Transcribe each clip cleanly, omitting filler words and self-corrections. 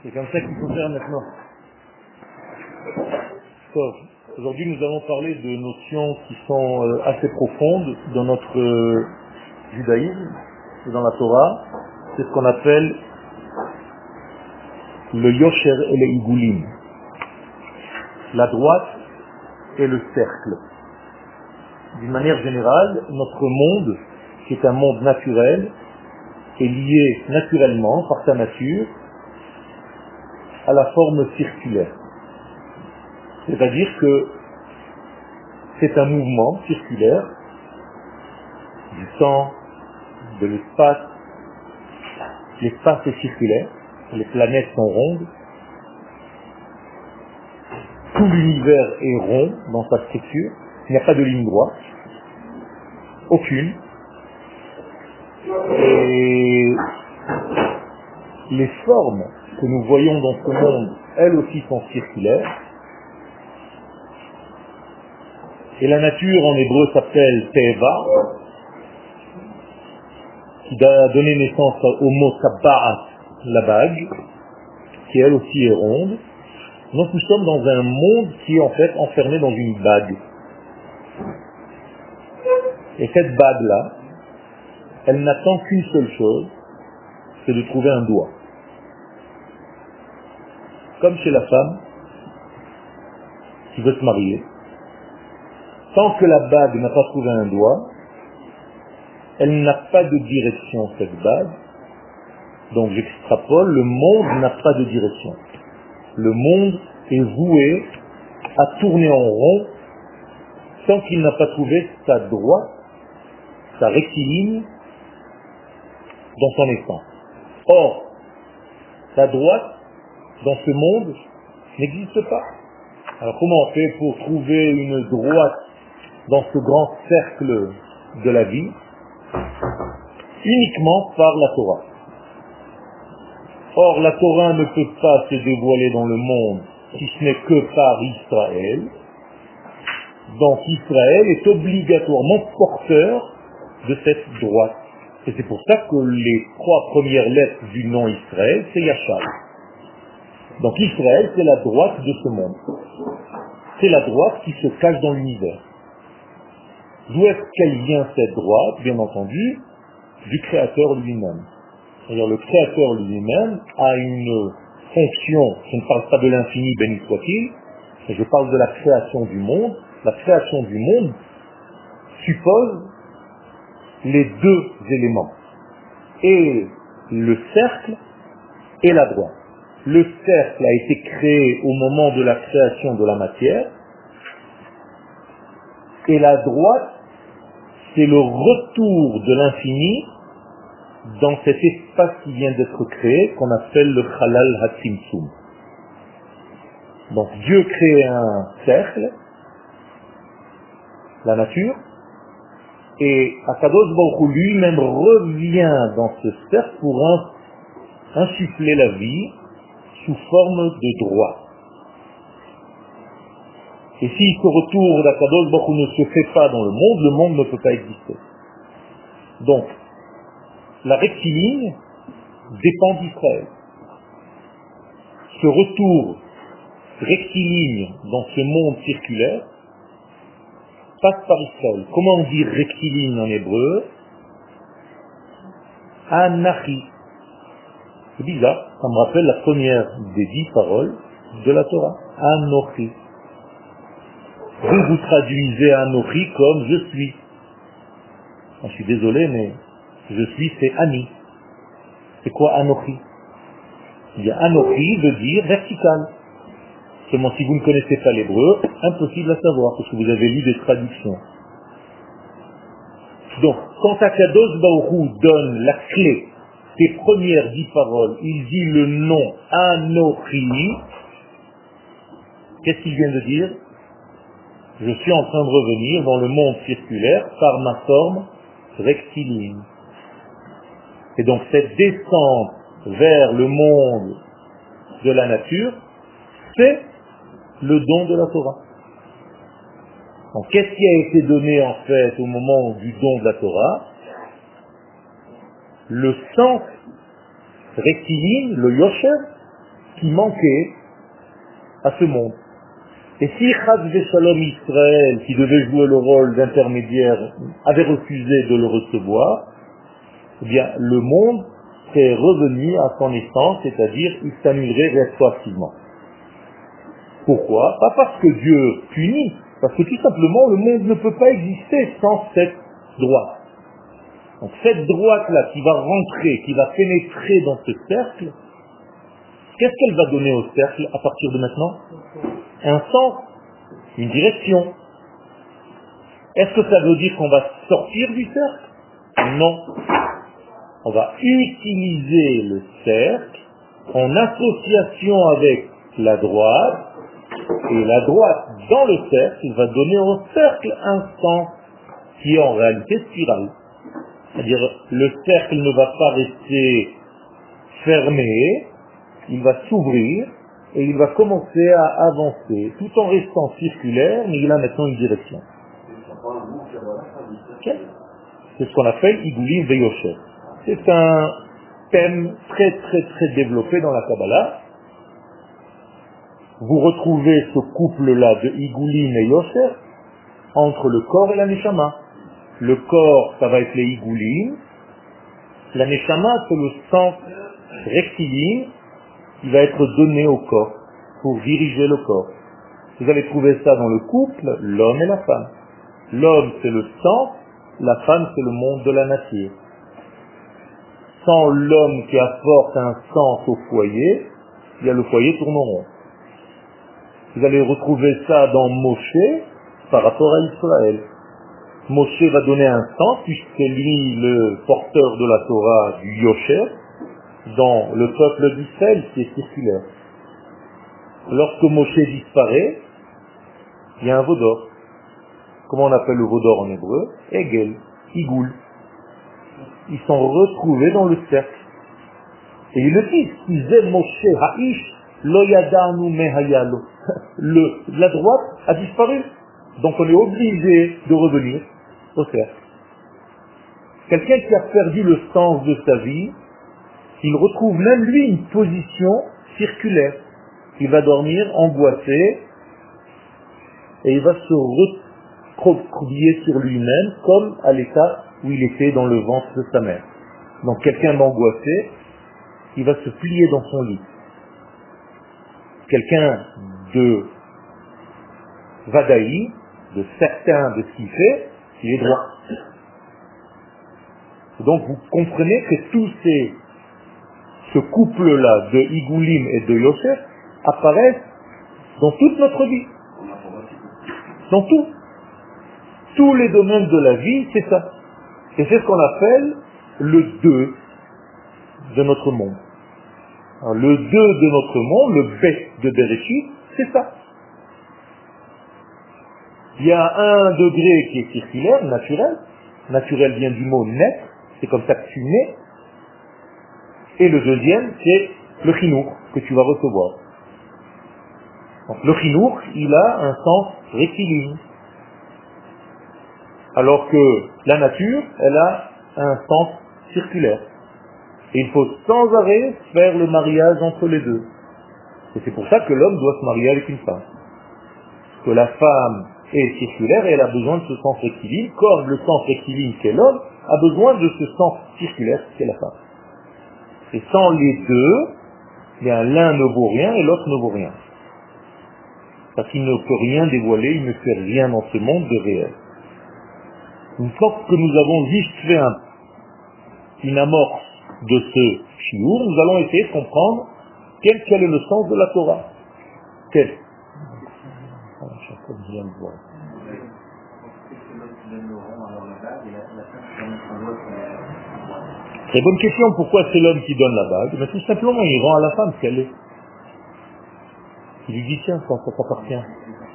C'est comme ça qu'il faut faire maintenant. Aujourd'hui, nous allons parler de notions qui sont assez profondes dans notre judaïsme et dans la Torah. C'est ce qu'on appelle le yosher et le igulim, la droite et le cercle. D'une manière générale, notre monde, qui est un monde naturel, est lié naturellement, par sa nature, à la forme circulaire. C'est-à-dire que c'est un mouvement circulaire du temps, de l'espace. L'espace est circulaire, les planètes sont rondes, tout l'univers est rond dans sa structure, il n'y a pas de ligne droite, aucune. Et les formes que nous voyons dans ce monde, elles aussi sont circulaires. Et la nature en hébreu s'appelle Teva, qui a donné naissance au mot Tabba'at, la bague, qui elle aussi est ronde. Donc nous sommes dans un monde qui est en fait enfermé dans une bague. Et cette bague-là, elle n'attend qu'une seule chose, c'est de trouver un doigt. Comme chez la femme qui veut se marier. Tant que la bague n'a pas trouvé un doigt, elle n'a pas de direction, cette bague. Donc j'extrapole, le monde n'a pas de direction. Le monde est voué à tourner en rond tant qu'il n'a pas trouvé sa droite, sa rectiligne dans son essence. Or, sa droite dans ce monde n'existe pas. Alors comment on fait pour trouver une droite dans ce grand cercle de la vie? Uniquement par la Torah. Or, la Torah ne peut pas se dévoiler dans le monde si ce n'est que par Israël. Donc Israël est obligatoirement porteur de cette droite. Et c'est pour ça que les 3 premières lettres du nom Israël, c'est Yachar. Donc Israël, c'est la droite de ce monde. C'est la droite qui se cache dans l'univers. D'où est-ce qu'elle vient cette droite? Bien entendu, du Créateur lui-même. C'est-à-dire le Créateur lui-même a une fonction, je ne parle pas de l'infini, béni soit-il, mais je parle de la création du monde. La création du monde suppose les 2 éléments, et le cercle et la droite. Le cercle a été créé au moment de la création de la matière, et la droite, c'est le retour de l'infini dans cet espace qui vient d'être créé, qu'on appelle le Chalal HaTzimtzum. Donc Dieu crée un cercle, la nature, et Akadosh Baruch Hu lui-même revient dans ce cercle pour insuffler la vie sous forme de droite. Et si ce retour d'Akadosh Baruch Hu ne se fait pas dans le monde ne peut pas exister. Donc, la rectiligne dépend d'Israël. Ce retour rectiligne dans ce monde circulaire passe par Israël. Comment on dit rectiligne en hébreu? Anachi. C'est bizarre, ça me rappelle la première des 10 paroles de la Torah. Anochi. Vous traduisez Anochi comme je suis. Je suis désolé, mais je suis, c'est Ani. C'est quoi Anochi? Il y a Anochi veut dire vertical. Seulement si vous ne connaissez pas l'hébreu, impossible à savoir, parce que vous avez lu des traductions. Donc, quand Akadosh Baruch Hu donne la clé des premières 10 paroles, il dit le nom Anochi, qu'est-ce qu'il vient de dire? Je suis en train de revenir dans le monde circulaire par ma forme rectiligne. Et donc cette descente vers le monde de la nature, c'est le don de la Torah. Donc qu'est-ce qui a été donné en fait au moment du don de la Torah? Le sens rectiligne, le yosher, qui manquait à ce monde. Et si Chaz Veshalom Israël, qui devait jouer le rôle d'intermédiaire, avait refusé de le recevoir, eh bien, le monde serait revenu à son essence, c'est-à-dire il s'annulerait rétroactivement. Pourquoi? Pas parce que Dieu punit, parce que tout simplement le monde ne peut pas exister sans cette droite. Donc cette droite-là qui va rentrer, qui va pénétrer dans ce cercle, qu'est-ce qu'elle va donner au cercle à partir de maintenant? Un sens, une direction. Est-ce que ça veut dire qu'on va sortir du cercle? Non. On va utiliser le cercle en association avec la droite, et la droite dans le cercle va donner au cercle un sens qui est en réalité spirale. C'est-à-dire le cercle ne va pas rester fermé, il va s'ouvrir et il va commencer à avancer tout en restant circulaire, mais il a maintenant une direction. Okay. C'est ce qu'on appelle Igulim Veyosher. C'est un thème très développé dans la Kabbalah. Vous retrouvez ce couple-là de Igulim et Yosher entre le corps et la Neshama. Le corps, ça va être les Igulim. La Neshama, c'est le sens rectiligne qui va être donné au corps pour diriger le corps. Vous allez trouver ça dans le couple, l'homme et la femme. L'homme, c'est le sens, la femme, c'est le monde de la nature. Sans l'homme qui apporte un sens au foyer, il y a le foyer tourne rond. Vous allez retrouver ça dans Moshe par rapport à Israël. Moshe va donner un sens, puisque c'est lui le porteur de la Torah du Yosher, dans le peuple d'Israël qui est circulaire. Lorsque Moshe disparaît, il y a un vaudor. Comment on appelle le vaudor en hébreu? Egel, Igoul. Ils sont retrouvés dans le cercle. Et ils le disent, ils aiment Moshe Ha'ish, lo yadanu mehayalo. La droite a disparu. Donc on est obligé de revenir au cercle. Quelqu'un qui a perdu le sens de sa vie, il retrouve même lui une position circulaire. Il va dormir angoissé et il va se recroqueviller sur lui-même comme à l'état où il était dans le ventre de sa mère. Donc quelqu'un d'angoissé, il va se plier dans son lit. Quelqu'un de vadaï, de certain de ce qu'il fait, il est droit. Donc vous comprenez que ce couple-là de Igulim et de Yosef apparaissent dans toute notre vie. Dans tout. Tous les domaines de la vie, c'est ça. Et c'est ce qu'on appelle le deux de notre monde. Alors, le deux de notre monde, le bet de Bereshit, c'est ça. Il y a un degré qui est circulaire, naturel. Naturel vient du mot naître, c'est comme ça que tu nais. Et le deuxième, c'est le chinour que tu vas recevoir. Donc le chinour, il a un sens rectiligne. Alors que la nature, elle a un sens circulaire. Et il faut sans arrêt faire le mariage entre les deux. Et c'est pour ça que l'homme doit se marier avec une femme. Parce que la femme est circulaire et elle a besoin de ce sens rectiligne, comme le sens rectiligne qu'est l'homme a besoin de ce sens circulaire qu'est la femme. Et sans les deux, bien l'un ne vaut rien et l'autre ne vaut rien. Parce qu'il ne peut rien dévoiler, il ne fait rien dans ce monde de réel. Une fois que nous avons juste fait une amorce de ce chiour, nous allons essayer de comprendre quel est le sens de la Torah. Quel? Très bonne question, pourquoi c'est l'homme qui donne la bague? Mais tout simplement, il rend à la femme ce qu'elle est. Il lui dit tiens, ça t'appartient.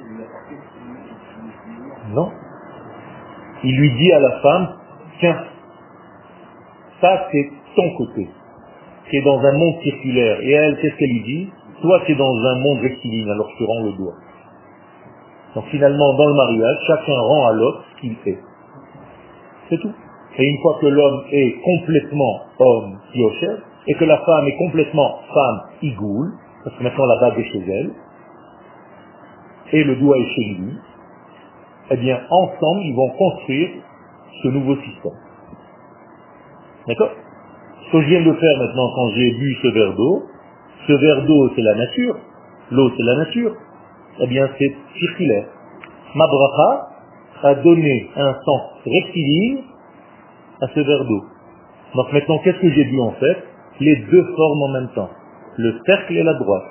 Non. Il lui dit à la femme, tiens, ça c'est ton côté, qui est dans un monde circulaire. Et elle, qu'est-ce qu'elle lui dit? Toi, tu es dans un monde rectiligne, alors je te rends le doigt. Donc finalement, dans le mariage, chacun rend à l'autre ce qu'il fait. C'est tout. Et une fois que l'homme est complètement homme, Yosher, et que la femme est complètement femme, Igoul, parce que maintenant la bague est chez elle, et le doigt est chez lui, eh bien ensemble ils vont construire ce nouveau système. D'accord? Ce que je viens de faire maintenant quand j'ai bu ce verre d'eau c'est la nature, l'eau c'est la nature, eh bien c'est circulaire. Ma bracha a donné un sens rectiligne à ce verre d'eau. Donc maintenant qu'est-ce que j'ai bu en fait? Les deux formes en même temps, le cercle et la droite.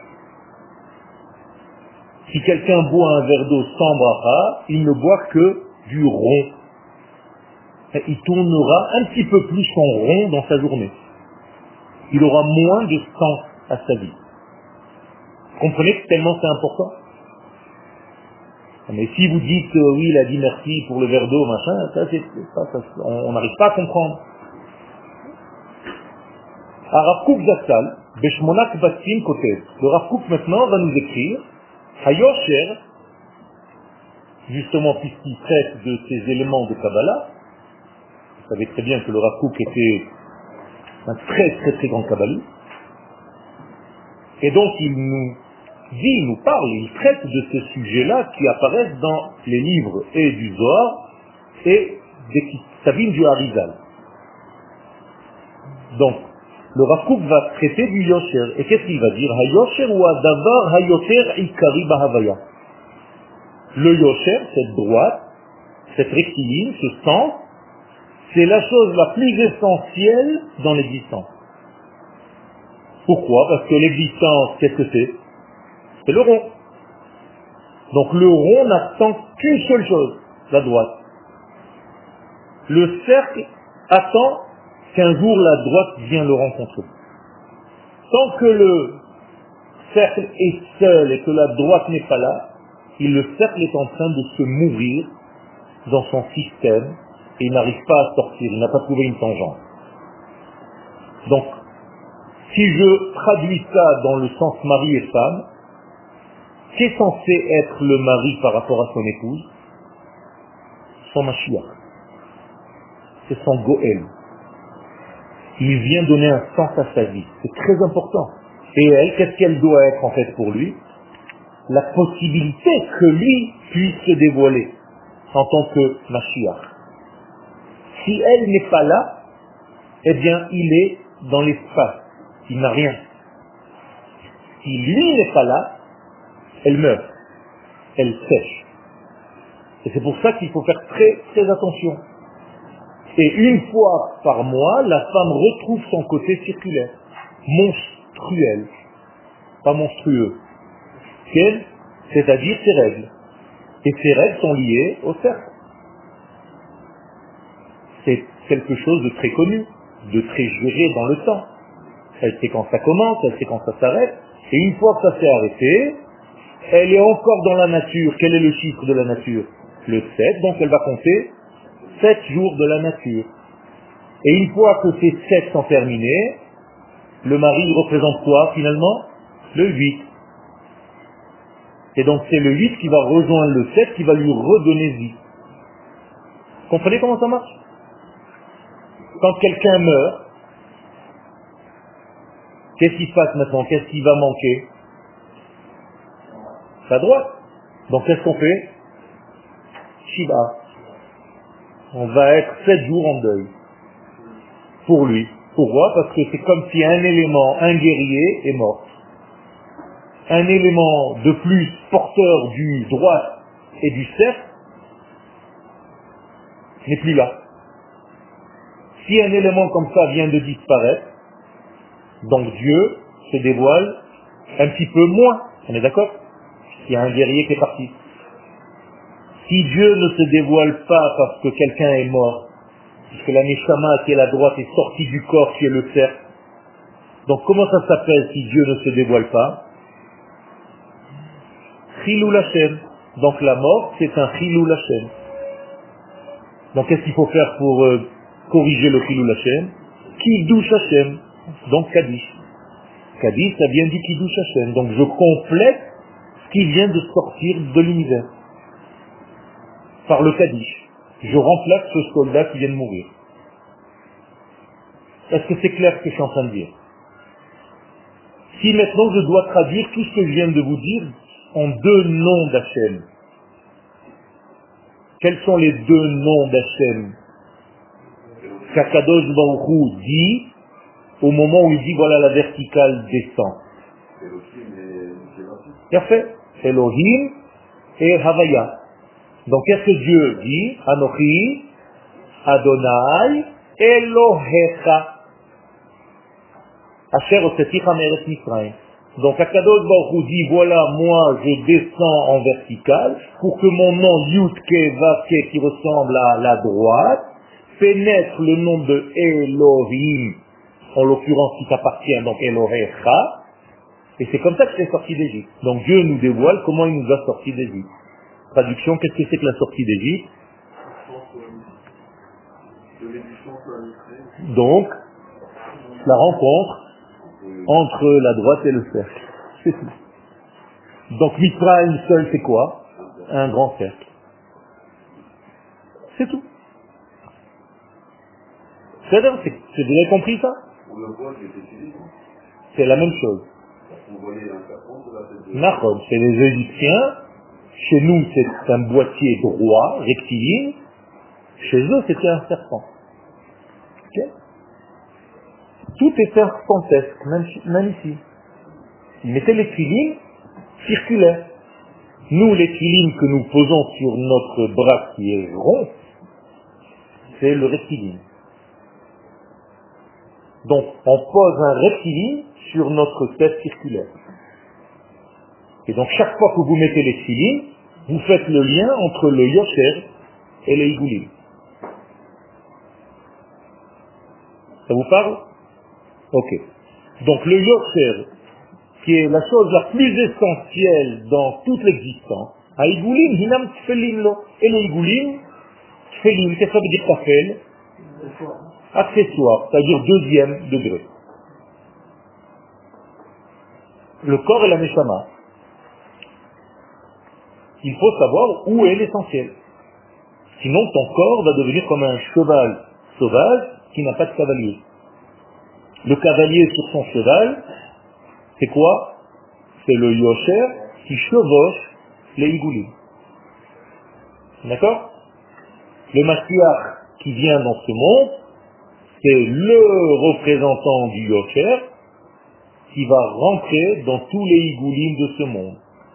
Si quelqu'un boit un verre d'eau sans bracha, il ne boit que du rond. Et il tournera un petit peu plus son rond dans sa journée. Il aura moins de sens à sa vie. Vous comprenez que tellement c'est important? Mais si vous dites oui, il a dit merci pour le verre d'eau, machin, on n'arrive pas à comprendre. Rav Kook Zatzal, Beshmonak Batim Kotev. Le Rav Kook maintenant va nous écrire Hayosher, justement puisqu'il traite de ces éléments de Kabbalah. Vous savez très bien que le Rav Kook était un très très très grand kabbaliste. Et donc il nous dit, il nous parle, il traite de ces sujets-là qui apparaissent dans les livres et du Zohar et des Kitabim du Harizal. Donc, le Rav Kook va traiter du Yosher. Et qu'est-ce qu'il va dire? Ha-Yosher ou Adavar Ha-Yoter Ikari Bahavaya. Le Yosher, cette droite, cette rectiligne, ce sens, c'est la chose la plus essentielle dans l'existence. Pourquoi? Parce que l'existence, qu'est-ce que c'est? C'est le rond. Donc le rond n'attend qu'une seule chose, la droite. Le cercle attend qu'un jour la droite vienne le rencontrer. Tant que le cercle est seul et que la droite n'est pas là, le cercle est en train de se mourir dans son système et il n'arrive pas à sortir, il n'a pas trouvé une tangente. Donc, si je traduis ça dans le sens mari et femme, qu'est censé être le mari par rapport à son épouse? Son Mashiach. C'est son Goël. Il vient donner un sens à sa vie. C'est très important. Et elle, qu'est-ce qu'elle doit être en fait pour lui? La possibilité que lui puisse se dévoiler en tant que Mashiach. Si elle n'est pas là, eh bien il est dans l'espace. Il n'a rien. Si lui n'est pas là, elle meurt. Elle sèche. Et c'est pour ça qu'il faut faire très très attention. Et une fois par mois, la femme retrouve son côté circulaire, monstruel, pas monstrueux, c'est-à-dire ses règles. Et ces règles sont liées au cercle. C'est quelque chose de très connu, de très géré dans le temps. Elle sait quand ça commence, elle sait quand ça s'arrête, et une fois que ça s'est arrêté, elle est encore dans la nature. Quel est le chiffre de la nature? Le 7, donc elle va compter 7 jours de la nature. Et une fois que ces 7 sont terminés, le mari représente quoi finalement? Le 8. Et donc c'est le 8 qui va rejoindre le 7 qui va lui redonner vie. Vous comprenez comment ça marche? Quand quelqu'un meurt, qu'est-ce qui se passe maintenant? Qu'est-ce qui va manquer? Sa droite. Donc qu'est-ce qu'on fait? Shiva. On va être 7 jours en deuil. Pour lui. Pourquoi? Parce que c'est comme si un élément, un guerrier, est mort. Un élément de plus porteur du droit et du cercle n'est plus là. Si un élément comme ça vient de disparaître, donc Dieu se dévoile un petit peu moins. On est d'accord? Il y a un guerrier qui est parti. Si Dieu ne se dévoile pas parce que quelqu'un est mort, puisque la Neshama qui est la droite est sortie du corps qui est le cercle, donc comment ça s'appelle si Dieu ne se dévoile pas? Chilul Hashem. Donc la mort, c'est un Chilul Hashem. Donc qu'est-ce qu'il faut faire pour corriger le Chilul Hashem? Kiddush Hashem. Donc Kaddish. Kaddish, ça vient du Kiddush Hashem. Donc je complète ce qui vient de sortir de l'univers. Par le Kaddish. Je remplace ce soldat qui vient de mourir. Est-ce que c'est clair ce que je suis en train de dire? Si maintenant je dois traduire tout ce que je viens de vous dire en deux noms d'Hachem, quels sont les deux noms d'Hachem qu'Akadosh Baruch Hu dit au moment où il dit voilà la verticale descend? Il a fait Elohim et Havaya. Donc qu'est-ce que Dieu dit? Anochi, Adonai, Elohecha. Asher Oseticha Meretz Mitzrayim. Donc Akadosh Baruch Hu dit voilà moi je descends en verticale pour que mon nom Yudke Vavke qui ressemble à la droite pénètre le nom de Elohim, en l'occurrence qui t'appartient, donc Elohecha, et c'est comme ça que c'est sorti d'Égypte. Donc Dieu nous dévoile comment il nous a sortis d'Égypte. Traduction, qu'est-ce que c'est que la sortie d'Égypte? Donc, la rencontre entre la droite et le cercle. C'est tout. Donc Mitzrayim seul, c'est quoi? Un grand cercle. C'est tout. Vous avez compris ça? C'est la même chose. C'est les Égyptiens. Chez nous, c'est un boîtier droit, rectiligne. Chez eux, c'était un serpent. Okay? Tout est serpentesque, même ici. Ils mettaient les filines circulaires. Nous, les filines que nous posons sur notre bras qui est rond, c'est le rectiligne. Donc, on pose un rectiligne sur notre tête circulaire. Et donc, chaque fois que vous mettez les filines, vous faites le lien entre le yosher et les igoulim. Ça vous parle? Ok. Donc, le yosher, qui est la chose la plus essentielle dans toute l'existence, à igoulim, hinam tfelim lo. Et les igoulim, tfelim, qu'est-ce que ça veut dire tafel? Accessoire, c'est-à-dire deuxième degré. Le corps et la neshama. Il faut savoir où est l'essentiel. Sinon, ton corps va devenir comme un cheval sauvage qui n'a pas de cavalier. Le cavalier sur son cheval, c'est quoi? C'est le yosher qui chevauche les igoulim. D'accord? Le Mashiach qui vient dans ce monde, c'est le représentant du yosher qui va rentrer dans tous les igoulim de ce monde.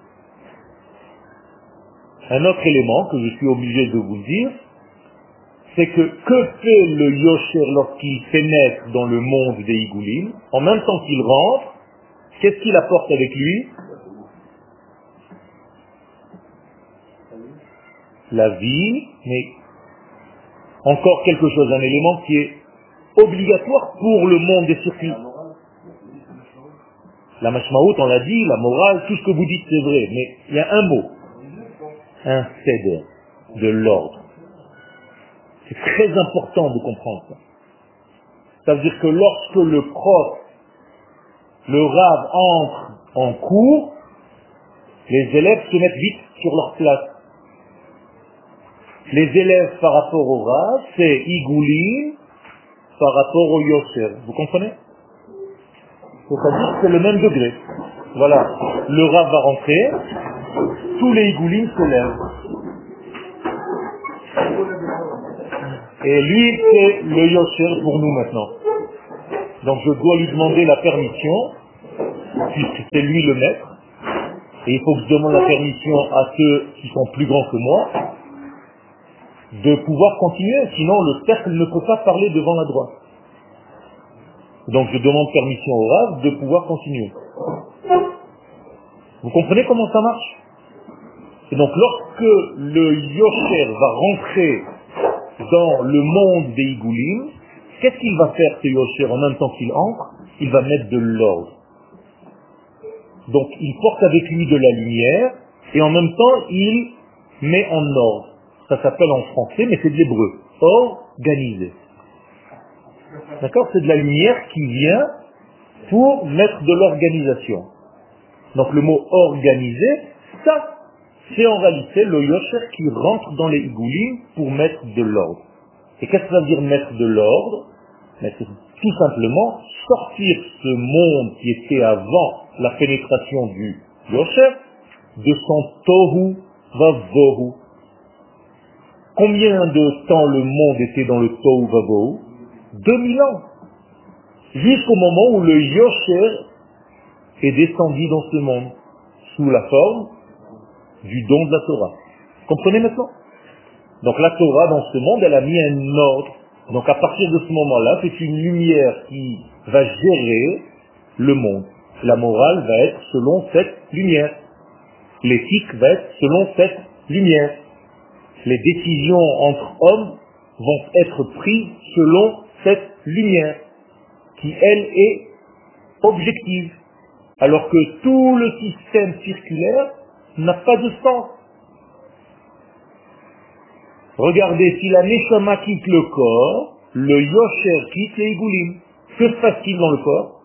Un autre élément que je suis obligé de vous dire, c'est que fait le yosher lorsqu'il pénètre dans le monde des igoulim? En même temps qu'il rentre, qu'est-ce qu'il apporte avec lui? La vie, mais encore quelque chose, un élément qui est obligatoire pour le monde des circuits. La mashmaout, on l'a dit, la morale, tout ce que vous dites c'est vrai, mais il y a un mot, un seder, de l'ordre. C'est très important de comprendre ça. Ça veut dire que lorsque le prof, le rave entre en cours, les élèves se mettent vite sur leur place. Les élèves par rapport au rave, c'est igoulim par rapport au yosher. Vous comprenez? C'est-à-dire que c'est le même degré. Voilà. Le rave va rentrer, tous les igoulim se lèvent. Et lui, c'est le yosher pour nous maintenant. Donc je dois lui demander la permission, puisque c'est lui le maître. Et il faut que je demande la permission à ceux qui sont plus grands que moi, de pouvoir continuer, sinon le cercle ne peut pas parler devant la droite. Donc je demande permission au Rav de pouvoir continuer. Vous comprenez comment ça marche? Et donc lorsque le yosher va rentrer dans le monde des igoulim, qu'est-ce qu'il va faire ce yosher en même temps qu'il entre? Il va mettre de l'ordre. Donc il porte avec lui de la lumière et en même temps il met en ordre. Ça s'appelle en français, mais c'est de l'hébreu. Organisé. D'accord? C'est de la lumière qui vient pour mettre de l'organisation. Donc le mot organisé, ça, c'est en réalité le yosher qui rentre dans les igoulim pour mettre de l'ordre. Et qu'est-ce que ça veut dire mettre de l'ordre? C'est tout simplement sortir ce monde qui était avant la pénétration du Yosher de son Tohu Vavohu. Combien de temps le monde était dans le Tohu Vavohu? 2000 ans. Jusqu'au moment où le Yosher est descendu dans ce monde, sous la forme du don de la Torah. Comprenez maintenant? Donc la Torah, dans ce monde, elle a mis un ordre. Donc à partir de ce moment-là, c'est une lumière qui va gérer le monde. La morale va être selon cette lumière. L'éthique va être selon cette lumière. Les décisions entre hommes vont être prises selon cette lumière, qui, elle, est objective. Alors que tout le système circulaire n'a pas de sens. Regardez, si la Neshama quitte le corps, le Yosher quitte les Igoulim. Que se passe-t-il dans le corps?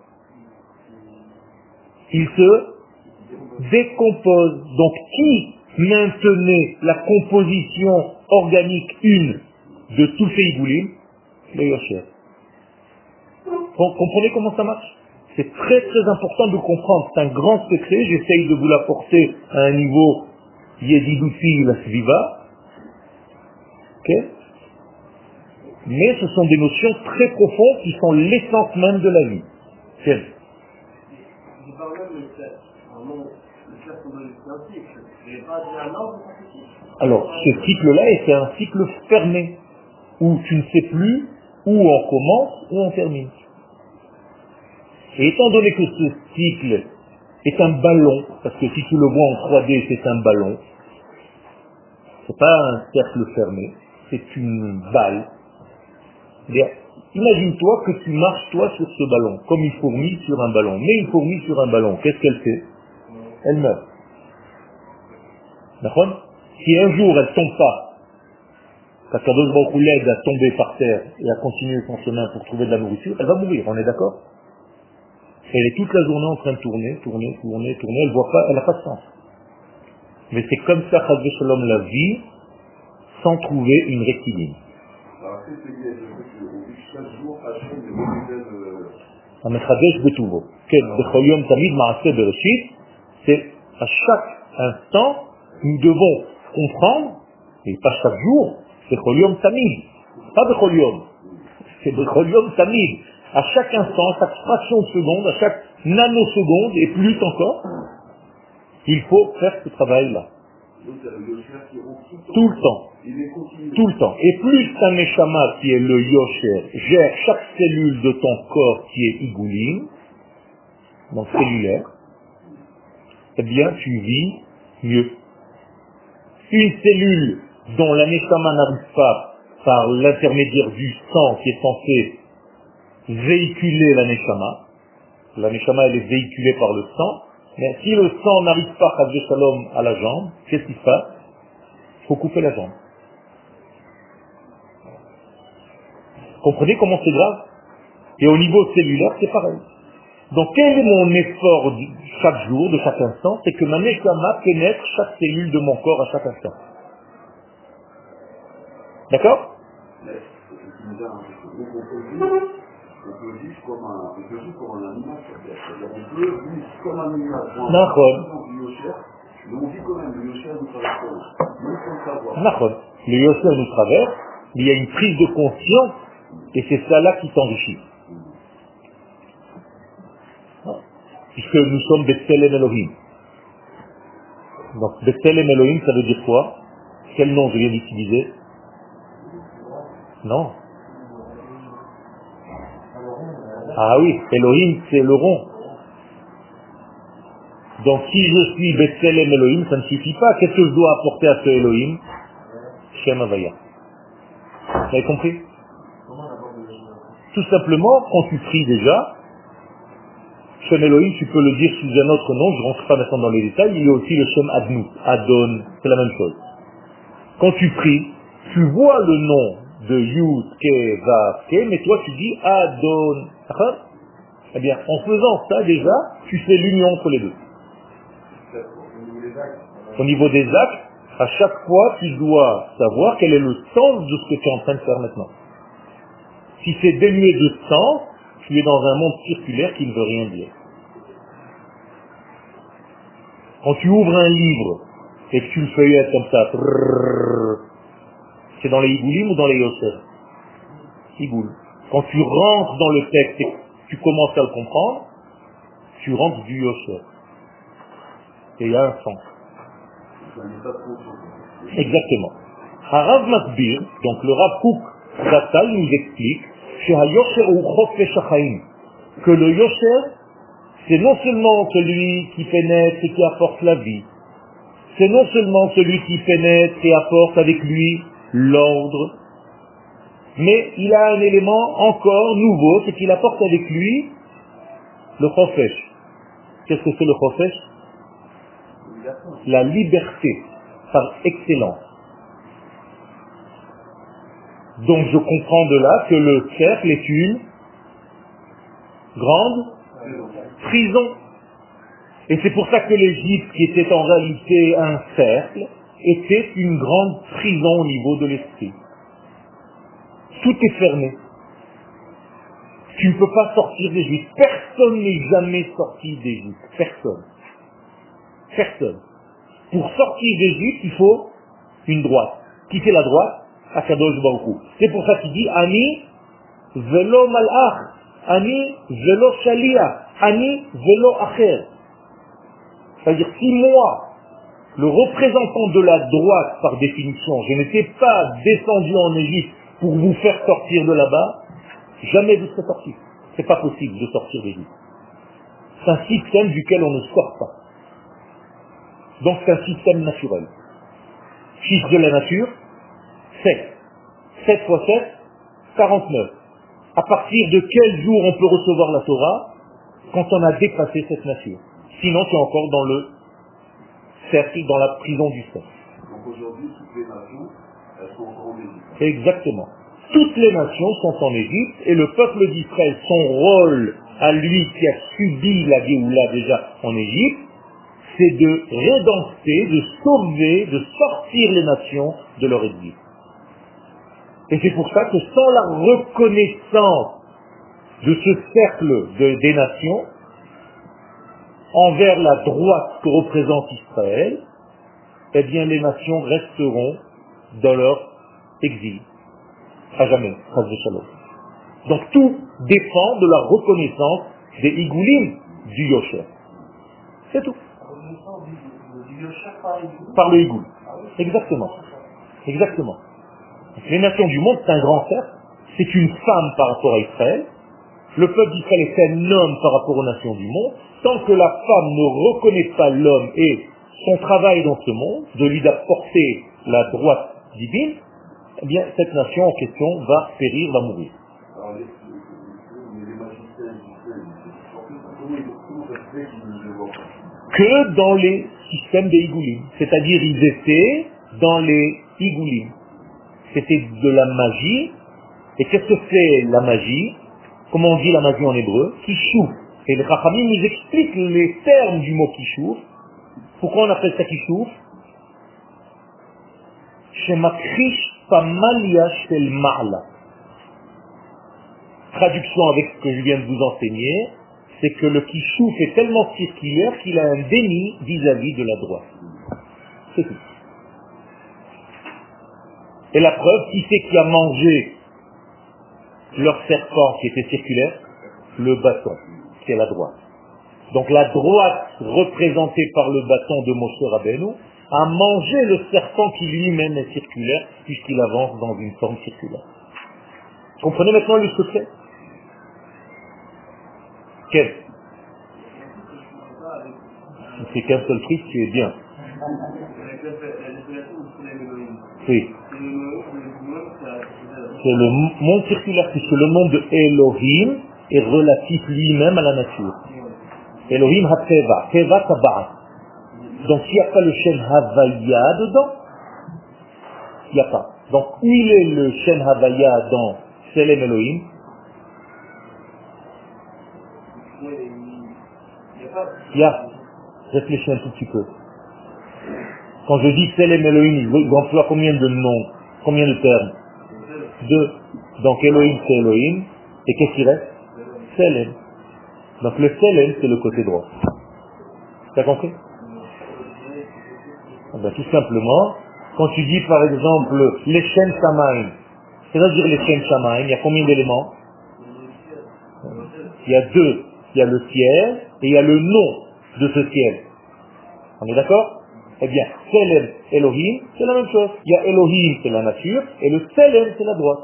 Il se décompose. Donc qui maintenait la composition organique une de tous ces Igoulim? Le Yosher. Vous comprenez comment ça marche? C'est très très important de comprendre. C'est un grand secret. J'essaye de vous l'apporter à un niveau Yedidouti la Sviva. Okay? Mais ce sont des notions très profondes qui sont l'essence même de la vie. C'est... Alors, ce cycle-là était un cycle fermé, où tu ne sais plus où on commence, où on termine. Et étant donné que ce cycle est un ballon, parce que si tu le vois en 3D, c'est un ballon, c'est pas un cercle fermé, c'est une balle. Imagine-toi que tu marches toi sur ce ballon, comme une fourmi sur un ballon. Mais une fourmi sur un ballon, qu'est-ce qu'elle fait? Elle meurt. D'accord? Si un jour elle tombe pas, parce qu'Akadosh Baruch Hu l'aide à tomber par terre et à continuer son chemin pour trouver de la nourriture, elle va mourir, on est d'accord? Elle est toute la journée en train de tourner, elle voit pas, elle n'a pas de sens. Mais c'est comme ça Chas Shalom la vie, sans trouver une rectiligne. C'est à chaque instant, nous devons comprendre, et pas chaque jour, c'est Cholium Tamid, pas de Cholium, c'est de Cholium Tamid. À chaque instant, à chaque fraction de seconde, à chaque nanoseconde, et plus encore, il faut faire ce travail-là. Tout le temps. Tout le temps. Et plus ta Neshama, qui est le Yosher, gère chaque cellule de ton corps qui est Igoulim, donc cellulaire, eh bien tu vis mieux. Une cellule dont la Neshama n'arrive pas par l'intermédiaire du sang qui est censé véhiculer la Neshama elle est véhiculée par le sang, mais si le sang n'arrive pas à la jambe, qu'est-ce qui se passe? Il faut couper la jambe. Comprenez comment c'est grave? Et au niveau cellulaire, c'est pareil. Donc quel est mon effort chaque jour, de chaque instant? C'est que ma Neshama pénètre chaque cellule de mon corps à chaque instant. D'accord? On peut vivre comme un animal. On peut vivre comme un animal. Mais on vit quand même, le Yosher nous traverse. Le Yosher nous traverse, mais il y a une prise de conscience, et c'est ça là qui t'enrichit. Puisque nous sommes Betselem Elohim. Donc Betselem Elohim, ça veut dire quoi? Quel nom je viens d'utiliser? Non. Ah oui, Elohim, c'est le rond. Donc si je suis Betselem Elohim, ça ne suffit pas. Qu'est-ce que je dois apporter à ce Elohim? Shem Havaya. Vous avez compris? Tout simplement, quand tu pries déjà, Shem Elohim, tu peux le dire sous un autre nom, je ne rentre pas maintenant dans les détails, il y a aussi le Shem Adnou, Adon, c'est la même chose. Quand tu pries, tu vois le nom de Yud, Ke, Vav, Ke, mais toi tu dis Adon. Eh bien, en faisant ça déjà, tu fais l'union entre les deux. Au niveau des actes, à chaque fois, tu dois savoir quel est le sens de ce que tu es en train de faire maintenant. Si c'est dénué de sens, tu es dans un monde circulaire qui ne veut rien dire. Quand tu ouvres un livre et que tu le feuillettes comme ça, c'est dans les Igoulim ou dans les Yosef? Igoul. Quand tu rentres dans le texte et que tu commences à le comprendre, tu rentres du Yosef. Et il y a un sens. Exactement. Harav Masbir, donc le Rav Kook Zatal nous explique que le Yosher, c'est non seulement celui qui pénètre et qui apporte la vie, c'est non seulement celui qui pénètre et apporte avec lui l'ordre, mais il a un élément encore nouveau, c'est qu'il apporte avec lui le Chofesh. Qu'est-ce que c'est le Chofesh? La liberté, par excellence. Donc je comprends de là que le cercle est une grande prison. Et c'est pour ça que l'Égypte, qui était en réalité un cercle, était une grande prison au niveau de l'esprit. Tout est fermé. Tu ne peux pas sortir d'Égypte. Personne n'est jamais sorti d'Égypte. Personne. Personne. Pour sortir d'Égypte, il faut une droite. Qui fait la droite? Akadosh Baruch Hu. C'est pour ça qu'il dit Ani velo malach, Ani velo shalia, Ani velo acher. C'est-à-dire, si moi, le représentant de la droite par définition, je n'étais pas descendu en Égypte pour vous faire sortir de là-bas, jamais vous serez sortis. C'est pas possible de sortir d'Égypte. C'est un système duquel on ne sort pas. Donc c'est un système naturel. Chiffre de la nature, 7. 7 fois 7, 49. À partir de quel jour on peut recevoir la Torah? Quand on a dépassé cette nature. Sinon, tu es encore dans le cercle, dans la prison du cercle. Donc aujourd'hui, toutes les nations, elles sont encore en Égypte. Exactement. Toutes les nations sont en Égypte et le peuple d'Israël, son rôle à lui qui a subi la Géoula déjà en Égypte, c'est de rédempter, de sauver, de sortir les nations de leur exil. Et c'est pour ça que sans la reconnaissance de ce cercle des nations, envers la droite que représente Israël, eh bien les nations resteront dans leur exil. À jamais. Donc tout dépend de la reconnaissance des Igoulim du Yosher. C'est tout. Par le Igoul. Exactement. Exactement. Les nations du monde, c'est un grand cercle. C'est une femme par rapport à Israël. Le peuple d'Israël est un homme par rapport aux nations du monde. Tant que la femme ne reconnaît pas l'homme et son travail dans ce monde, de lui d'apporter la droite divine, eh bien, cette nation en question va périr, va mourir. Alors, les magiciens, comment ça se fait qu'ils ne le voient pas? Que dans les systèmes des Igoulim. C'est-à-dire, ils étaient dans les Igoulim. C'était de la magie. Et qu'est-ce que c'est la magie? Comment on dit la magie en hébreu? Kishouf. Et les Chachamim nous expliquent les termes du mot Kishouf. Pourquoi on appelle ça Kishouf? Shemakrish pamalia shel ma'la. Traduction avec ce que je viens de vous enseigner, c'est que le Kishouf est tellement circulaire qu'il a un déni vis-à-vis de la droite. C'est tout. Et la preuve, qui c'est qui a mangé leur serpent qui était circulaire? Le bâton, qui est la droite. Donc la droite, représentée par le bâton de Moshe Rabbeinu, a mangé le serpent qui lui-même est circulaire, puisqu'il avance dans une forme circulaire. Comprenez maintenant le secret? Quel? Si c'est qu'un seul truc, tu es bien. Oui. C'est le monde circulaire, puisque le nom de Elohim est relatif lui-même à la nature. Elohim ha-teva, teva tabaat. Donc s'il n'y a pas le Shem Havaya dedans, il n'y a pas. Donc où il est le Shem Havaya dans Selem Elohim? Il y a. Réfléchis un tout petit peu. Quand je dis Selem Elohim, il emploie combien de noms? Combien de termes? 2. Donc Elohim c'est Elohim. Et qu'est-ce qui reste? Selem. Donc le Selem, c'est le côté droit. T'as compris? Tout simplement, quand tu dis par exemple les Shem Shamaim, c'est-à-dire les Shem Shamaim, il y a combien d'éléments? Il y a deux. Il y a le ciel et il y a le nom de ce ciel. On est d'accord? Eh bien, Selem, Elohim, c'est la même chose. Il y a Elohim, c'est la nature, et le Selem, c'est la droite.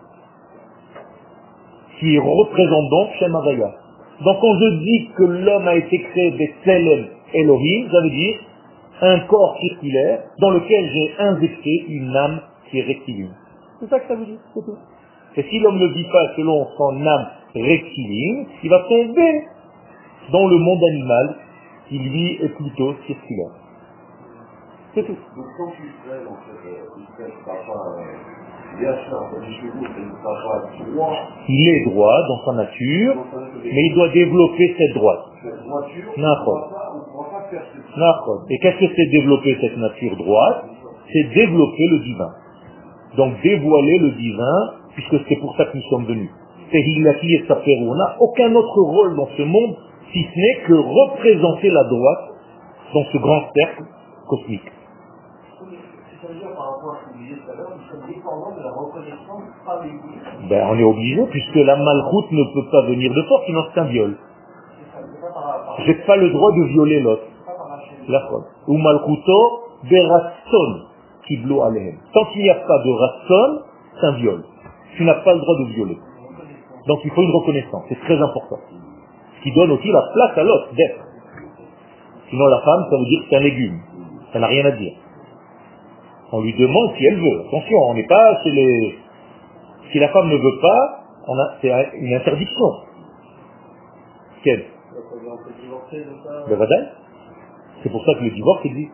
Qui représente donc Shem Havaya. Donc quand je dis que l'homme a été créé des Selem Elohim, ça veut dire un corps circulaire dans lequel j'ai injecté une âme qui est rectiligne. C'est ça que ça veut dire, c'est tout. Et si l'homme ne vit pas selon son âme rectiligne, il va tomber dans le monde animal qui lui est plutôt circulaire. C'est tout. Donc quand tu fais, en fait, il ne sera pas bien sûr, les chevaux, il ne sera pas droit. Il est droit dans sa nature, mais il doit développer cette droite. Cette droiture, on D'accord. ne pourra pas faire ce D'accord. Et qu'est-ce que c'est développer cette nature droite? C'est développer le divin. Donc dévoiler le divin, puisque c'est pour ça que nous sommes venus. Tehillati et Safer, on n'a aucun autre rôle dans ce monde, si ce n'est que représenter la droite dans ce grand cercle cosmique. C'est-à-dire par rapport à ce que vous disiez tout à l'heure, nous sommes dépendants de la reconnaissance par l'Église. Ben, on est obligé, puisque la malchoute ne peut pas venir de force, sinon c'est un viol. J'ai pas le droit de violer l'autre. La fois. Ou malchouto beratson kiblo alehem. Tant qu'il n'y a pas de ratson, c'est un viol. Tu n'as pas le droit de violer. Donc il faut une reconnaissance, c'est très important. Ce qui donne aussi la place à l'autre d'être. Sinon la femme, ça veut dire que c'est un légume. Ça n'a rien à dire. On lui demande si elle veut. Attention, on n'est pas chez les... Si la femme ne veut pas, c'est une interdiction. Quelle? Le Vadaï. C'est pour ça que le divorce existe.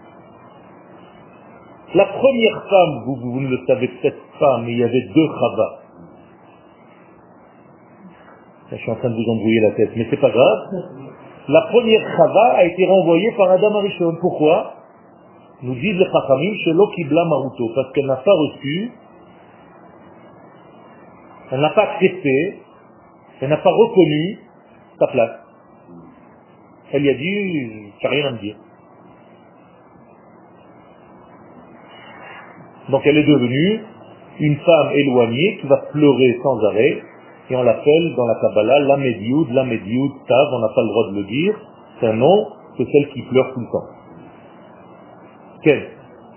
La première femme, vous ne le savez peut-être pas, mais il y avait deux Chava. Je suis en train de vous embrouiller la tête, mais c'est pas grave. La première Chava a été renvoyée par Adam Arishon. Pourquoi? Nous disent les Chachamim, Shelo Kibla Maruto, parce qu'elle n'a pas reçu, elle n'a pas accepté, elle n'a pas reconnu sa place. Elle lui a dit, tu n'as rien à me dire. Donc elle est devenue une femme éloignée qui va pleurer sans arrêt, et on l'appelle dans la Kabbalah la Medioud, Tav, on n'a pas le droit de le dire, c'est un nom, c'est celle qui pleure tout le temps. Quelle?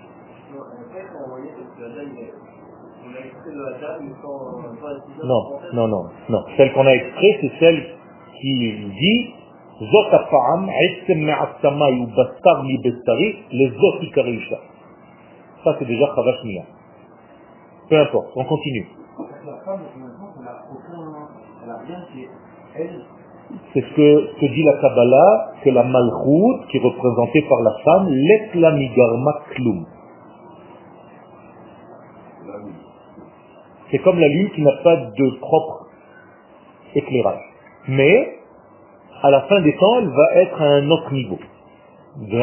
Non. Celle qu'on a extrait, c'est celle qui dit Zot ha'fa'am, esem me'assamai ou bastar mi bestari, les zot ikarisha. Ça, c'est déjà Chava Shniya. Peu importe, on continue. La femme, elle n'a rien qui est elle. C'est ce que dit la Kabbalah, que la Malchut, qui est représentée par la femme, l'ekla migarma klum. C'est comme la lune qui n'a pas de propre éclairage. Mais, à la fin des temps, elle va être à un autre niveau. Il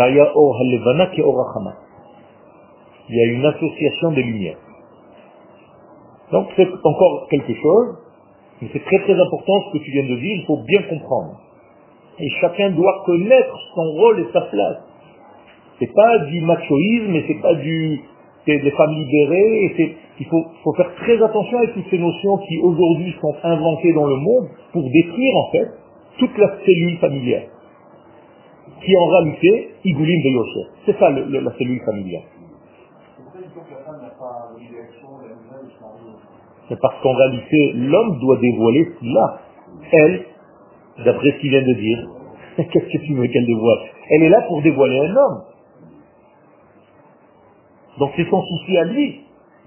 y a une association des lumières. Donc c'est encore quelque chose, mais c'est très très important ce que tu viens de dire, il faut bien comprendre. Et chacun doit connaître son rôle et sa place. C'est pas du machoïsme, et c'est pas des femmes libérées, et il faut faire très attention avec toutes ces notions qui aujourd'hui sont inventées dans le monde pour détruire en fait toute la cellule familiale. Qui en réalité, Igoulim de Yosef. C'est ça la cellule familiale. C'est parce qu'en réalité, l'homme doit dévoiler ce qu'il a. Elle, d'après ce qu'il vient de dire, qu'est-ce que tu veux qu'elle dévoile? Elle est là pour dévoiler un homme. Donc c'est son souci à lui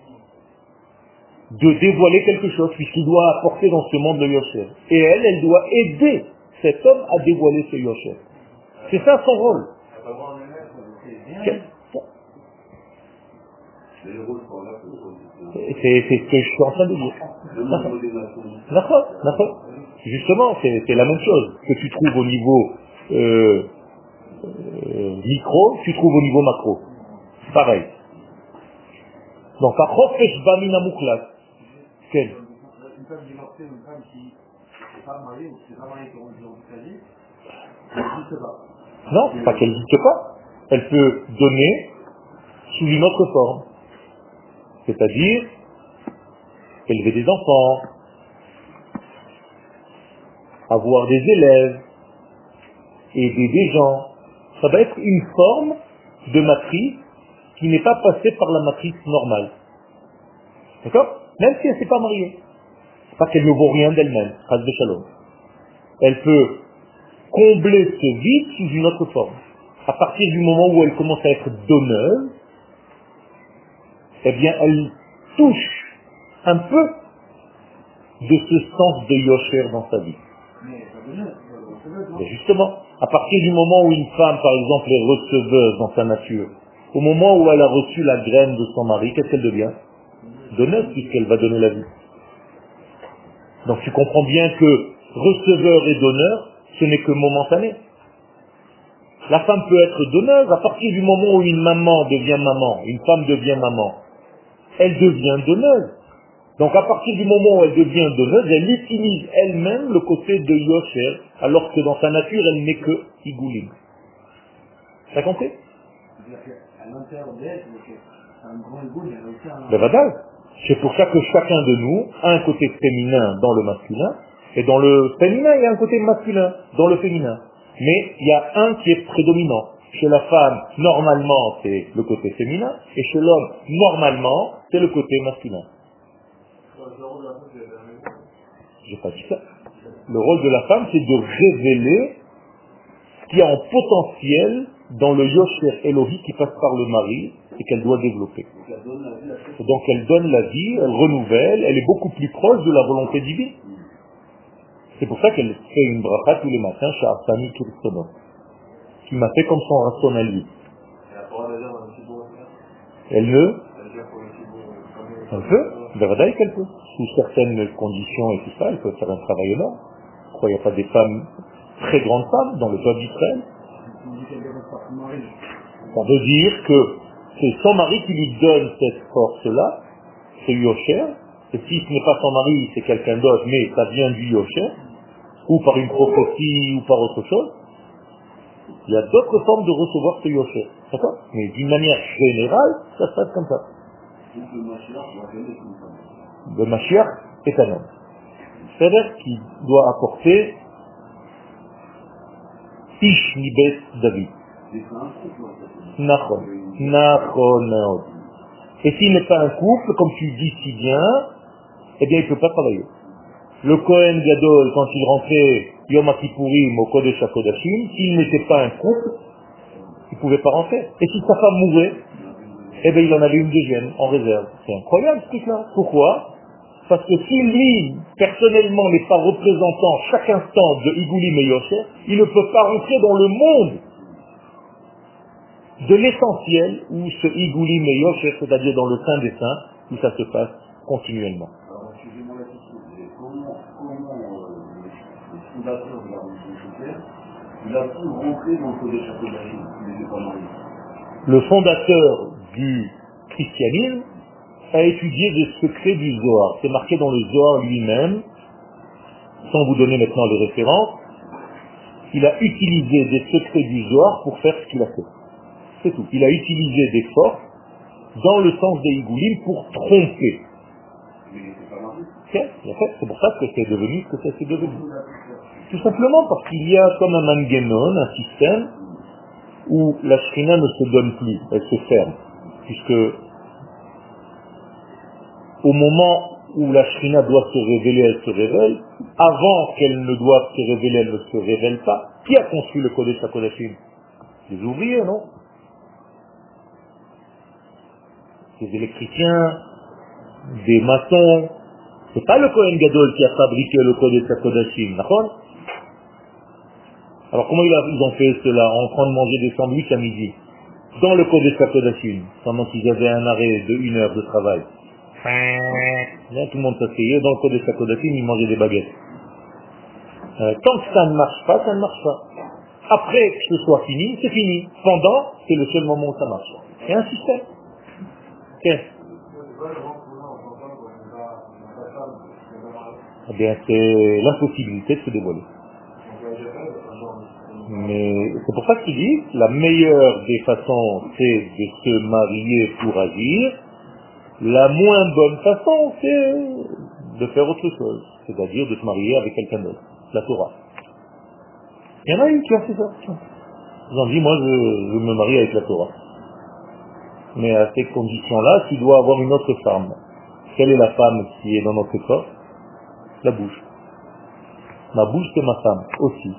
de dévoiler quelque chose, puisqu'il doit apporter dans ce monde le Yosef. Et elle doit aider cet homme à dévoiler ce Yosef. C'est ça son rôle. C'est ce que je suis en train de dire. D'accord. Justement, c'est la même chose que tu trouves au niveau micro, tu trouves au niveau macro. Pareil. Donc, à Chofesh Bamina Mouklat. Quel? Une femme divorcée ou une femme qui femmes mariées ou ces femmes mariées qui ont toute la vie, ça n'existe pas. Non, pas qu'elle n'existe pas. Elle peut donner sous une autre forme. C'est-à-dire élever des enfants, avoir des élèves, aider des gens. Ça va être une forme de matrice qui n'est pas passée par la matrice normale. D'accord? Même si elle ne s'est pas mariée. C'est pas qu'elle ne vaut rien d'elle-même. Chas v'shalom. Elle peut combler ce vide sous une autre forme. À partir du moment où elle commence à être donneuse, eh bien elle touche un peu de ce sens de Yosher dans sa vie. Et justement, à partir du moment où une femme, par exemple, est receveuse dans sa nature, au moment où elle a reçu la graine de son mari, qu'est-ce qu'elle devient? Donneuse, puisqu'elle va donner la vie. Donc tu comprends bien que receveur et donneur, ce n'est que momentané. La femme peut être donneuse à partir du moment où une maman devient maman, une femme devient maman. Elle devient donneuse. Donc à partir du moment où elle devient donneuse, elle utilise elle-même le côté de Yosher, alors que dans sa nature, elle n'est que Igoulim. T'as compris? À l'intérieur d'elle, c'est un grand Igoul, elle a aussi un... Ben voilà. C'est pour ça que chacun de nous a un côté féminin dans le masculin, et dans le féminin, il y a un côté masculin dans le féminin. Mais il y a un qui est prédominant. Chez la femme, normalement, c'est le côté féminin, et chez l'homme, normalement, c'est le côté masculin. J'ai pas dit ça. Le rôle de la femme, c'est de révéler ce qu'il y a en potentiel dans le Yosher Elohi qui passe par le mari et qu'elle doit développer. Donc elle donne la vie, elle renouvelle, elle est beaucoup plus proche de la volonté divine. C'est pour ça qu'elle fait une bracha tous les matins chez Arsani Kirsono, qui m'a fait comme son rasson à lui. Elle ne Elle peut, Bevadaï qu'elle peut. Sous certaines conditions et tout ça, elle peut faire un travail énorme. Pourquoi il n'y a pas des femmes, très grandes femmes, dans le peuple d'Israël? Ça veut dire que c'est son mari qui lui donne cette force-là, c'est Yosher, et si ce n'est pas son mari, c'est quelqu'un d'autre, mais ça vient du Yosher, ou par une prophétie, ou par autre chose. Il y a d'autres formes de recevoir ce Yosher. D'accord? Mais d'une manière générale, ça se passe comme ça. Le Mashiach est un homme. C'est-à-dire qu'il doit apporter Ish Nibet David. Nachon. Nachon Naod. Et s'il n'est pas un couple, comme tu dis si bien, eh bien il ne peut pas travailler. Le Kohen Gadol, quand il rentrait Yom Kippourim au Kodesh HaKodashim, s'il n'était pas un couple, il ne pouvait pas rentrer. Et si sa femme mourait, eh bien il en avait une deuxième en réserve. C'est incroyable ce truc-là. Pourquoi? Parce que si lui, personnellement, n'est pas représentant chaque instant de Igoulim et Yosher, il ne peut pas rentrer dans le monde de l'essentiel où ce Igoulim et Yosher, c'est-à-dire dans le sein des saints, où ça se passe continuellement. Alors, excusez-moi la question, c'est comment le fondateur de la religion chrétienne, il a pu rentrer dans le Kodesh HaKodashim, il n'était pas marié. Le fondateur du christianisme a étudié des secrets du Zohar. C'est marqué dans le Zohar lui-même, sans vous donner maintenant les références. Il a utilisé des secrets du Zohar pour faire ce qu'il a fait. C'est tout. Il a utilisé des forces dans le sens des Igoulim pour tromper. Mais il n'était pas marié. C'est pour ça que c'est devenu ce que c'est devenu. Tout simplement parce qu'il y a comme un mangenon, un système, où la shrina ne se donne plus, elle se ferme. Puisque au moment où la shrina doit se révéler, elle se révèle. Avant qu'elle ne doive se révéler, elle ne se révèle pas. Qui a construit le Kodesh HaKodashim? Les ouvriers, non? Des électriciens, des maçons. C'est pas le Kohen Gadol qui a fabriqué le Kodesh HaKodashim, d'accord? Alors comment ils ont fait cela? En train de manger des sandwichs à midi. Dans le Kodesh HaKodashim, pendant qu'ils avaient un arrêt de 1 heure de travail. Là, tout le monde s'asseyait, dans le Kodesh HaKodashim, ils mangeaient des baguettes. Tant que ça ne marche pas, ça ne marche pas. Après que ce soit fini, c'est fini. Pendant, c'est le seul moment où ça marche. C'est un système. Okay. eh bien c'est l'impossibilité de se dévoiler. Mais c'est pour ça qu'il dit, la meilleure des façons, c'est de se marier pour agir. La moins bonne façon, c'est de faire autre chose, c'est-à-dire de se marier avec quelqu'un d'autre, la Torah. Il y en a une qui a fait ça. Ils ont dit, moi je me marie avec la Torah. Mais à ces conditions-là, tu dois avoir une autre femme. Quelle est la femme qui est dans notre corps? La bouche. Ma bouche, c'est ma femme aussi.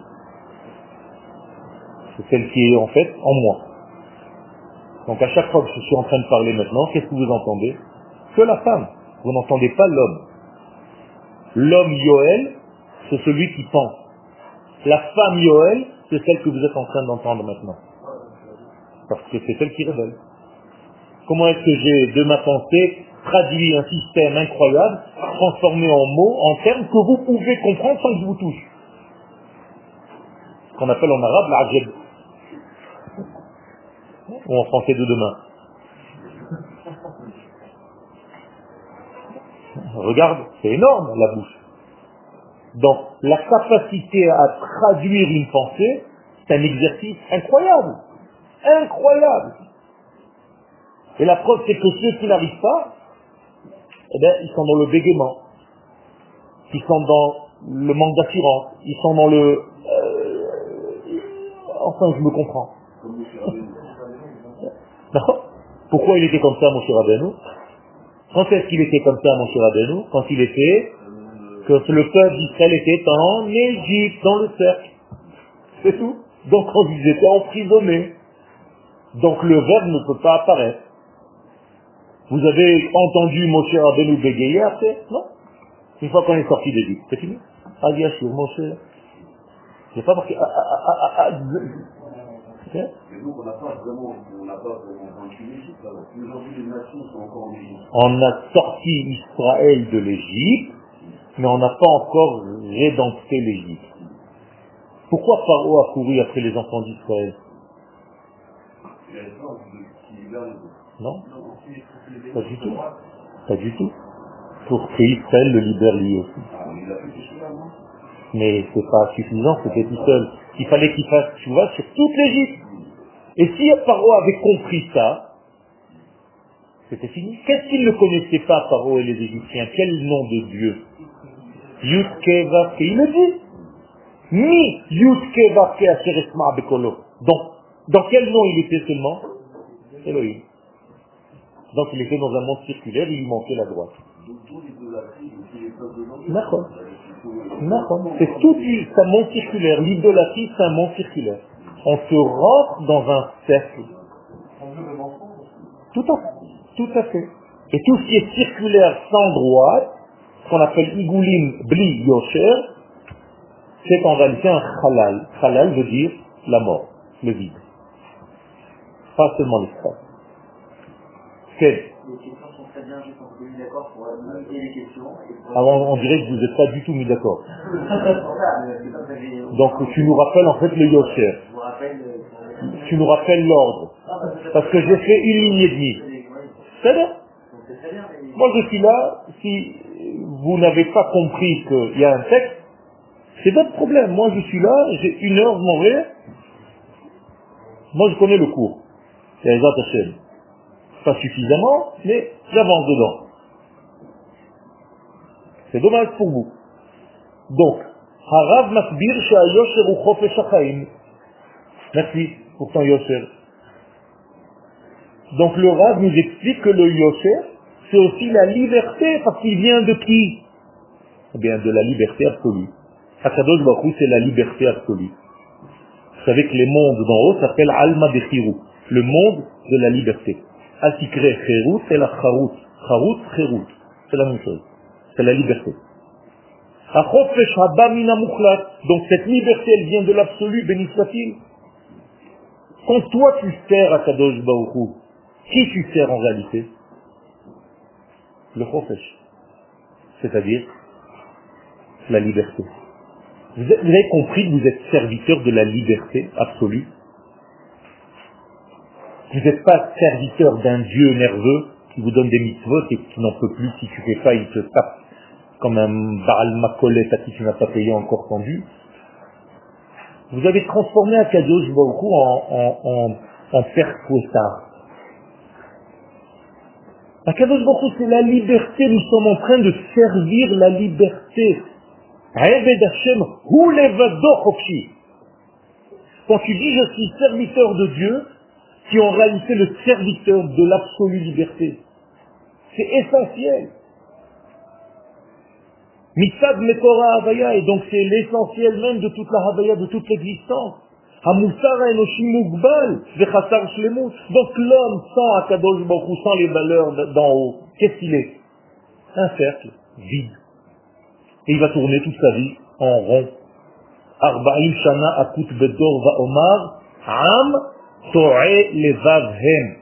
C'est celle qui est en fait en moi. Donc à chaque fois que je suis en train de parler maintenant, qu'est-ce que vous entendez? Que la femme. Vous n'entendez pas l'homme. L'homme Yoël, c'est celui qui pense. La femme Yoël, c'est celle que vous êtes en train d'entendre maintenant. Parce que c'est celle qui révèle. Comment est-ce que j'ai, de ma pensée, traduit un système incroyable, transformé en mots, en termes que vous pouvez comprendre sans que je vous touche? Ce qu'on appelle en arabe l'ajeb. Ou en français de demain. Regarde, c'est énorme la bouche. Donc, la capacité à traduire une pensée, c'est un exercice incroyable. Incroyable. Et la preuve, c'est que ceux qui n'arrivent pas, eh bien, ils sont dans le bégaiement. Ils sont dans le manque d'assurance. Ils sont dans le... enfin, je me comprends. D'accord? Pourquoi il était comme ça, mon cher Rabbeinu? Quand est-ce qu'il était comme ça, mon cher Rabbeinu? Quand il était... que le peuple d'Israël était en Égypte, dans le cercle. C'est tout. Donc quand ils étaient emprisonnés. Donc le verbe ne peut pas apparaître. Vous avez entendu Moshe Rabbeinu bégayer après? Non. Une fois qu'on est sorti d'Égypte, c'est fini. Ah bien sûr, Moshe. J'ai pas marqué. Et donc on n'a pas vraiment vaincu l'Égypte. Aujourd'hui les nations sont encore en Égypte. On a sorti Israël de l'Égypte, mais on n'a pas encore rédempté l'Égypte. Pourquoi Pharaon a couru après les enfants d'Israël? Non, pas du tout. Pas du tout. Pour qu'Israël le libère lui aussi. Mais c'est pas suffisant, c'était tout seul. Il fallait qu'il fasse, tu vois, sur toute l'Égypte. Et si Pharaon avait compris ça, c'était fini. Qu'est-ce qu'ils ne connaissaient pas, Pharaon et les Égyptiens? Quel nom de Dieu? Yudke Vavke, il le dit. Ni Yudke Vavke Asheresma Bekolo. Donc, dans quel nom il était seulement? Elohim. Donc il était dans un monde circulaire, il lui manquait la droite. D'accord. C'est tout un monde circulaire. L'idolâtrie, c'est un monde circulaire. On se rentre dans un cercle. Tout à fait. Tout à fait. Et tout ce qui est circulaire sans droite, ce qu'on appelle Igoulim Bli Yosher, c'est en réalité un halal. Halal veut dire la mort, le vide. Pas seulement l'espace. C'est. Les questions sont très bien, je pense que vous êtes d'accord pour noter les questions. Alors on dirait que vous n'êtes pas du tout mis d'accord. Donc tu nous rappelles en fait le Yosher. Tu nous rappelles l'ordre. Parce que j'ai fait une ligne et demie. C'est bien. Moi je suis là, si vous n'avez pas compris qu'il y a un texte, c'est votre problème. Moi je suis là, j'ai 1 heure, je m'en vais. Moi je connais le cours. C'est les Hashem. Pas suffisamment, mais j'avance dedans. C'est dommage pour vous. Donc, Harav Masbir Sha'ayosher ou Chofesh HaChaim. Merci pour ton Yosher. Donc le Rav nous explique que le Yosher, c'est aussi la liberté, parce qu'il vient de qui? Eh bien, de la liberté absolue. Akadosh Baruch Hu, c'est la liberté absolue. Vous savez que les mondes d'en haut s'appellent Alma de Chirou, le monde de la liberté. Atikre Chirou, c'est la Charout. Charout, Chirou. C'est la même chose. C'est la liberté. Achofesh haba mina mukhlat. Donc cette liberté, elle vient de l'absolu, béni soit-il. Quand toi tu sers à Kadosh Baruch Hu, qui tu sers en réalité? Le Chofesh. C'est-à-dire la liberté. Vous avez compris que vous êtes serviteur de la liberté absolue. Vous n'êtes pas serviteur d'un Dieu nerveux qui vous donne des mitzvot et qui n'en peut plus, si tu fais pas, il te tape comme un Baal Makolet à qui tu n'as pas payé encore ton dû. Vous avez transformé Akadosh Baruch Hu en père fouettard. Akadosh Baruch Hu, c'est la liberté, nous sommes en train de servir la liberté. Eved Hashem hu levado chofshi. Quand tu dis je suis serviteur de Dieu, tu es en réalité le serviteur de l'absolue liberté. C'est essentiel. Mitzad Mekora Havaya, et donc c'est l'essentiel même de toute la Havaya, de toute l'existence. Hamusar Enoshi Mugbal, Vechatar Shlemut. Donc l'homme sans Akadosh Baruch Hu, sans les valeurs d'en haut, qu'est-ce qu'il est? Un cercle vide. Et il va tourner toute sa vie en rond. Arba'im Shana Akut Bedor va Omar, Am To'e Levavhem.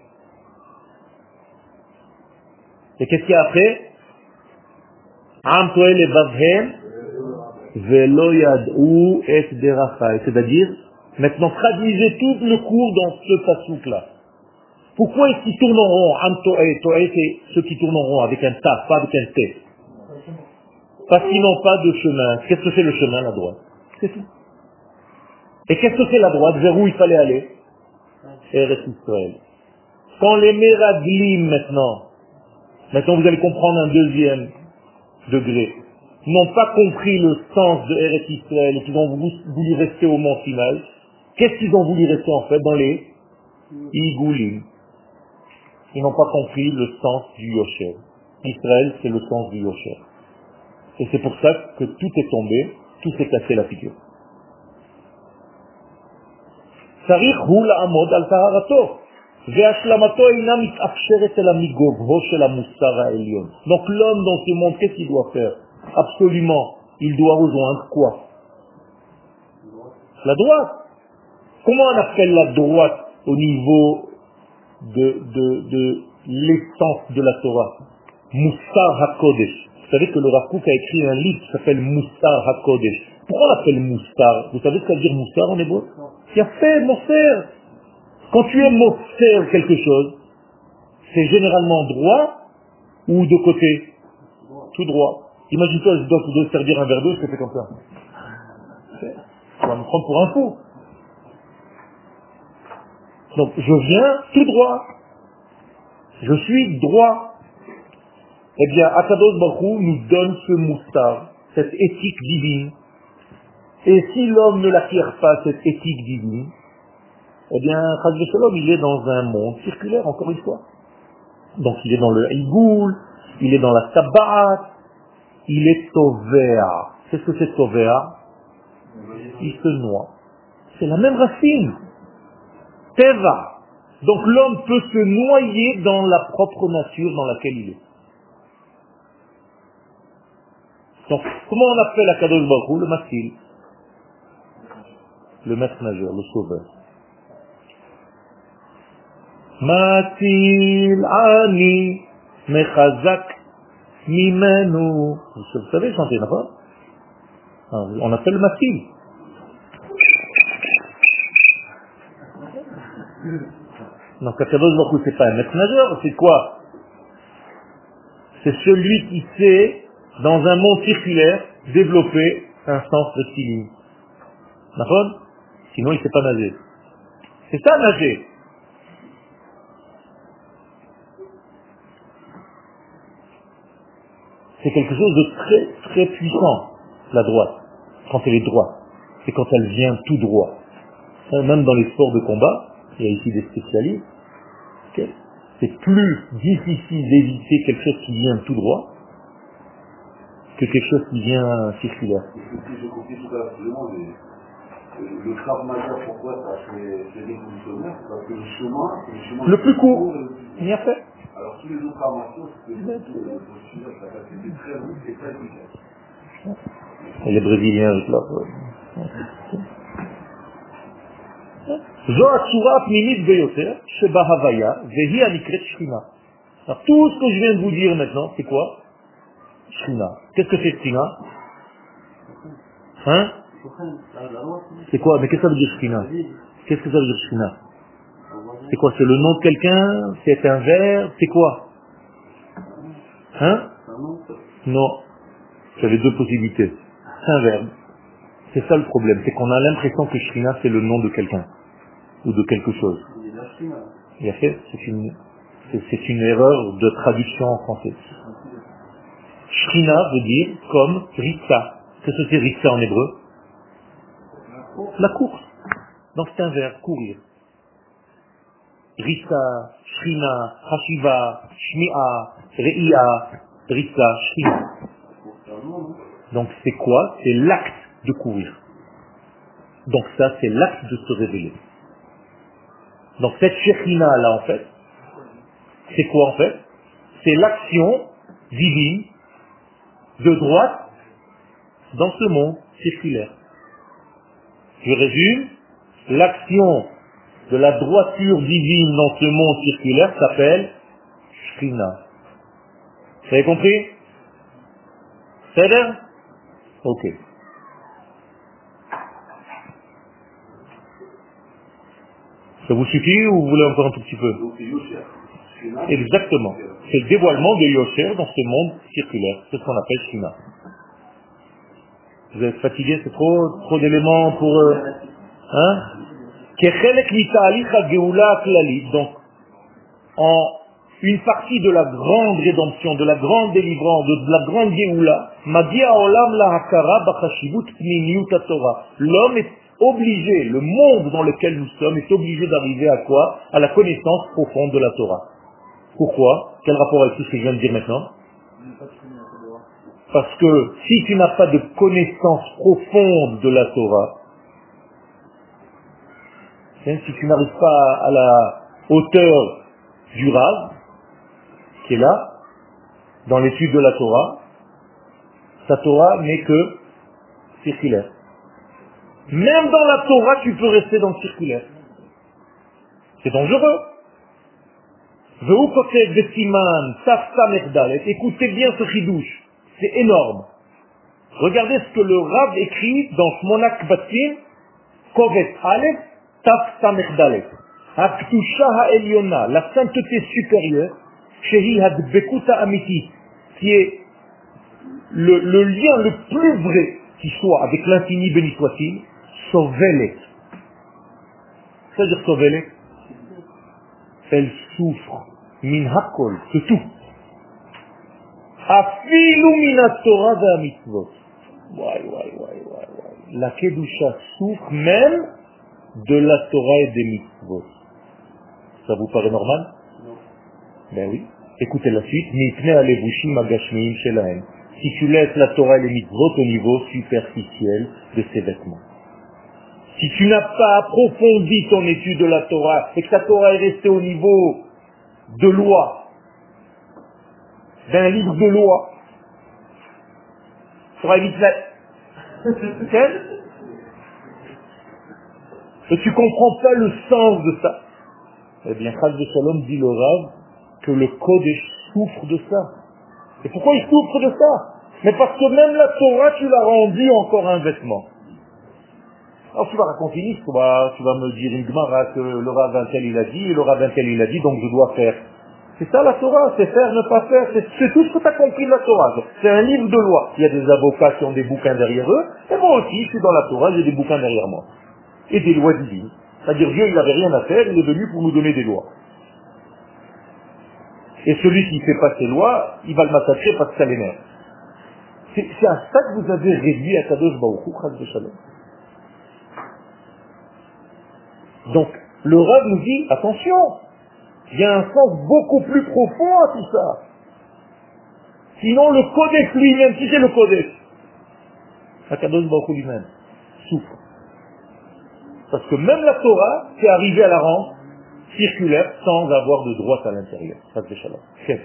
Et qu'est-ce qu'il y a après? Am To'e Levavhem Velo Yad'u Et Derachai. C'est-à-dire, maintenant traduisez tout le cours dans ce passouk-là. Pourquoi est-ce qu'ils tournent en rond? Am To'e, To'e c'est ceux qui tournent en rond avec un ta, pas avec un t. Parce qu'ils n'ont pas de chemin. Qu'est-ce que c'est le chemin, la droite? C'est tout. Et qu'est-ce que c'est la droite? Vers où il fallait aller? Eretz Israël. Quand les Meraglim maintenant vous allez comprendre un deuxième degré, n'ont pas compris le sens de Eretz Israël et qu'ils ont voulu rester au mont Sinaï, qu'est-ce qu'ils ont voulu rester en fait? Dans les Igoulim. Ils n'ont pas compris le sens du Yosher. Israël, c'est le sens du Yosher. Et c'est pour ça que tout est tombé, tout s'est cassé la figure. Sarich hu la'amod al taharato. Ve'ashlamato eina mit'afsheret el amigobho shel hamussar ha'elyon. Donc l'homme dans ce monde, qu'est-ce qu'il doit faire? Absolument, il doit rejoindre quoi? La droite. Comment on appelle la droite au niveau de l'essence de la Torah? Mussar HaKodesh. Vous savez que le Rav Kook a écrit un livre qui s'appelle Mussar HaKodesh. Pourquoi on l'appelle Mussar? Vous savez ce que ça veut dire Mussar en hébreu? Il a fait Mosser. Quand tu es Mosser quelque chose, c'est généralement droit ou de côté? Tout droit. Imagine-toi, je dois te servir un verre d'eau, je te fais comme ça. Tu vas me prendre pour un fou. Donc je viens tout droit. Je suis droit. Eh bien, Akadosh Baruch Hu nous donne ce moussar, cette éthique divine. Et si l'homme ne l'acquiert pas, cette éthique divine, eh bien, Chas v'Shalom, il est dans un monde circulaire, encore une fois. Donc il est dans le Igoul, il est dans la Tabat, il est Tovea. Qu'est-ce que c'est Tovea? Il se noie. C'est la même racine. Teva. Donc l'homme peut se noyer dans la propre nature dans laquelle il est. Donc, comment on appelle Akadosh Baruch Hu? Le Matil. Le maître nageur, le sauveur. Matil ani mechazak mimenu. Vous savez chanter, n'est-ce pas? On appelle le Matil. Donc Akadosh Baruch Hu, c'est pas un maître nageur, c'est quoi? C'est celui qui sait, dans un monde circulaire, développer un sens rectiligne. D'accord? Sinon il ne sait pas nager. C'est ça nager. C'est quelque chose de très très puissant, la droite, quand elle est droite. C'est quand elle vient tout droit. Même dans les sports de combat, il y a ici des spécialistes, okay, c'est plus difficile d'éviter quelque chose qui vient tout droit que quelque chose qui vient circulaire. J'ai compris tout à l'heure, le Krav Maga, pourquoi ça fait révolutionnaire? C'est parce que le chemin, le plus court, il y a fait. Alors tous les autres arts martiaux, c'était très long et très efficace. Et les Brésiliens avec leur... Alors tout ce que je viens de vous dire maintenant, c'est quoi? Shrina. Qu'est-ce que c'est Shrina? Hein? C'est quoi? Mais qu'est-ce que ça veut dire Shrina? Qu'est-ce que ça veut dire Shrina? C'est quoi? C'est le nom de quelqu'un? C'est un verbe? C'est quoi? Hein? Non. J'avais deux possibilités. C'est un verbe. C'est ça le problème, c'est qu'on a l'impression que Shrina c'est le nom de quelqu'un ou de quelque chose. Il a fait, c'est une erreur de traduction en français. Shrina veut dire comme Ritsa. Qu'est-ce que c'est Ritsa en hébreu? La course. Donc c'est un verbe, courir. Ritsa, Shrina, Hashiva, Shmi'a, Re'ia, Ritsa, Shrina. Donc c'est quoi? C'est l'acte de courir. Donc ça c'est l'acte de se révéler. Donc cette Shekhina là en fait, c'est quoi en fait? C'est l'action divine de droite dans ce monde circulaire. Je résume, l'action de la droiture divine dans ce monde circulaire s'appelle Shekhina. Vous avez compris? C'est bien? Ok. Ça vous suffit ou vous voulez encore un tout petit peu? Exactement. C'est le dévoilement de Yosher dans ce monde circulaire. C'est ce qu'on appelle Shina. Vous êtes fatigué? C'est trop d'éléments pour... Hein? Donc, en une partie de la grande rédemption, de la grande délivrance, de la grande Géoula, l'homme est obligé, le monde dans lequel nous sommes est obligé d'arriver à quoi? À la connaissance profonde de la Torah. Pourquoi? Quel rapport avec tout ce que je viens de dire maintenant? Parce que si tu n'as pas de connaissance profonde de la Torah, si tu n'arrives pas à la hauteur du Rav, qui est là, dans l'étude de la Torah, ta Torah n'est que circulaire. Même dans la Torah, tu peux rester dans le circulaire. C'est dangereux. Écoutez bien ce chidouche. C'est énorme. Regardez ce que le Rav écrit dans Shmonak Batim, Kovet Aleph, Taf Samech Dalet. Haktusha ha'elyona, la sainteté supérieure, Shehi Hadbekuta Amiti, qui est le lien le plus vrai qui soit avec l'infini béni soit-il, Sovelet. C'est-à-dire Sovelet, elle souffre, min hakol, de tout. Afilu min Torah va mitzvot. La Kedusha souffre même de la Torah et des mitzvot. Ça vous paraît normal? Non. Ben oui. Écoutez la suite. Mipnei alevushim agashmiim shelahem. Si tu laisses la Torah et les mitzvot au niveau superficiel de ses vêtements. Si tu n'as pas approfondi ton étude de la Torah et que ta Torah est restée au niveau de loi, d'un livre de loi, Torah et mitzvot, et tu comprends pas le sens de ça, eh bien, Chas de Shalom dit le Rav que le Kodesh souffre de ça. Et pourquoi il souffre de ça? Mais parce que même la Torah, tu l'as rendue encore un vêtement. Alors tu vas raconter une histoire, tu vas me dire une Gemara que le Rav un tel il a dit, et le Rav un tel il a dit, donc je dois faire. C'est ça la Torah, c'est faire, ne pas faire, c'est tout ce que tu as compris de la Torah. C'est un livre de loi. Il y a des avocats qui ont des bouquins derrière eux, et moi aussi, je suis dans la Torah, j'ai des bouquins derrière moi. Et des lois divines. C'est-à-dire Dieu, il n'avait rien à faire, il est venu pour nous donner des lois. Et celui qui ne fait pas ses lois, il va le massacrer parce que ça l'énerve. C'est à ça que vous avez réduit à Kadosh Baruch Hu, Chas de Shalom. Donc, le Rav nous dit, attention, il y a un sens beaucoup plus profond à tout ça. Sinon, le Kodesh lui-même, si c'est le Kodesh, Kadosh Baruch Hu lui-même, souffre. Parce que même la Torah, c'est arrivé à la rendre circulaire sans avoir de droite à l'intérieur. Ça c'est Shalom. Chef.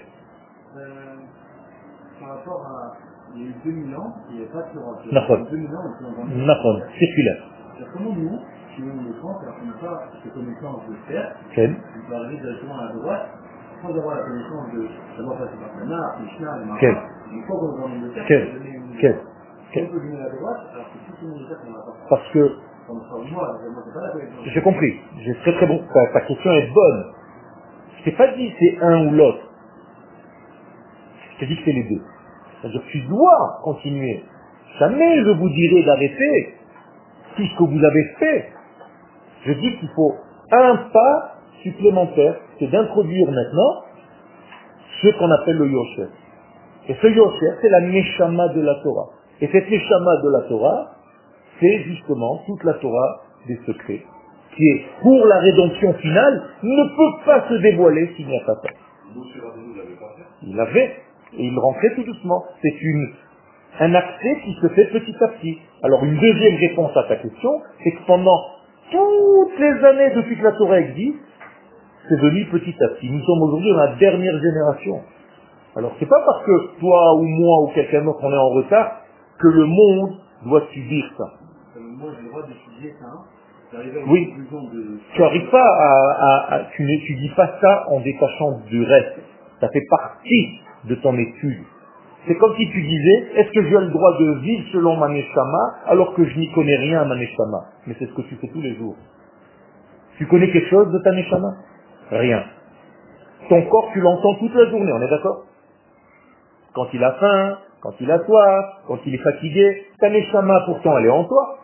Par rapport à... Il y a eu 2000 ans, il n'y avait pas de Torah. Nafon. 2000 ans, on peut en Nafon, circulaire. Comment nous, si on le pense, alors qu'on n'a pas cette connaissance de faire, Chef. on peut arriver directement à la droite, sans avoir la connaissance de... D'abord passer par le Nar, le Mishnah, le Mara. Chef. Une fois qu'on va dans le terre, Chef. on peut donner une... Chef. On peut donner à la droite, alors que tout le monde le terre, on n'a pas. Parce que j'ai compris, j'ai très bon, ta question est bonne. Je t'ai pas dit c'est un ou l'autre. Je t'ai dit que c'est les deux. C'est-à-dire que tu dois continuer. Jamais je vous dirai d'arrêter tout ce que vous avez fait. Je dis qu'il faut un pas supplémentaire, c'est d'introduire maintenant ce qu'on appelle le Yosher. Et ce Yosher, c'est la Neshama de la Torah. Et cette Neshama de la Torah, c'est justement toute la Torah des secrets, qui est, pour la rédemption finale, ne peut pas se dévoiler s'il n'y a pas ça. Il l'avait, et il rentrait tout doucement. C'est un accès qui se fait petit à petit. Alors une deuxième réponse à ta question, c'est que pendant toutes les années depuis que la Torah existe, c'est venu petit à petit. Nous sommes aujourd'hui dans la dernière génération. Alors c'est pas parce que toi ou moi ou quelqu'un d'autre on est en retard que le monde doit subir ça. Moi j'ai le droit d'étudier ça. Oui. Tu n'arrives pas tu n'étudies pas ça en détachant du reste. Ça fait partie de ton étude. C'est comme si tu disais, est-ce que j'ai le droit de vivre selon ma neshama alors que je n'y connais rien à ma neshama? Mais c'est ce que tu fais tous les jours. Tu connais quelque chose de ta neshama? Rien. Ton corps, tu l'entends toute la journée, on est d'accord? Quand il a faim, quand il a soif, quand il est fatigué, ta neshama pourtant elle est en toi.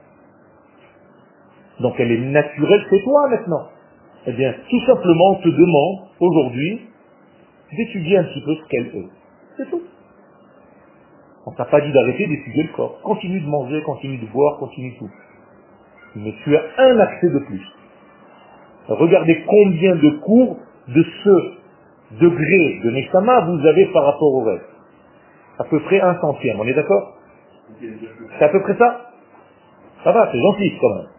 Donc elle est naturelle chez toi maintenant. Eh bien, tout simplement, on te demande aujourd'hui d'étudier un petit peu ce qu'elle est. C'est tout. On t'a pas dit d'arrêter d'étudier le corps. Continue de manger, continue de boire, continue tout. Mais tu as un accès de plus. Regardez combien de cours de ce degré de Neshama vous avez par rapport au reste. À peu près 1/100, on est d'accord? C'est à peu près ça? Ça va, c'est gentil quand même.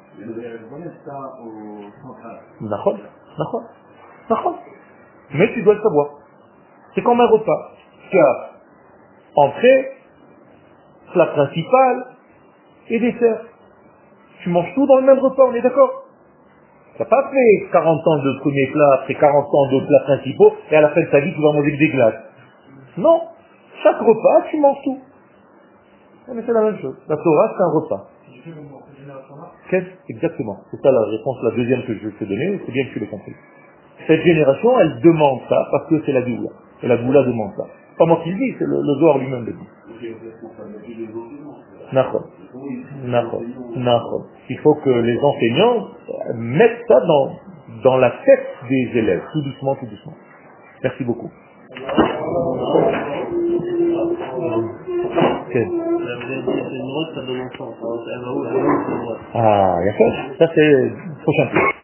D'accord, d'accord, d'accord. Mais tu dois le savoir. C'est comme un repas. Tu as entrée, plat principal et dessert. Tu manges tout dans le même repas, on est d'accord? Tu n'as pas fait 40 ans de premier plat, après 40 ans de plats principaux, et à la fin de ta vie, tu vas manger que des glaces. Non. Chaque repas, tu manges tout. Mais c'est la même chose. La Torah, c'est un repas. Exactement. C'est ça la réponse, la deuxième que je vais te donner, c'est bien que tu l'aies compris. Cette génération, elle demande ça parce que c'est la Goula. Et la Goula demande ça. Pas moi qui le dis, c'est le Zohar lui-même le dit. D'accord. D'accord. D'accord. Il faut que les enseignants mettent ça dans la tête des élèves, tout doucement, tout doucement. Merci beaucoup. Okay. Ah, il y a ça. Ça c'est le prochain tour.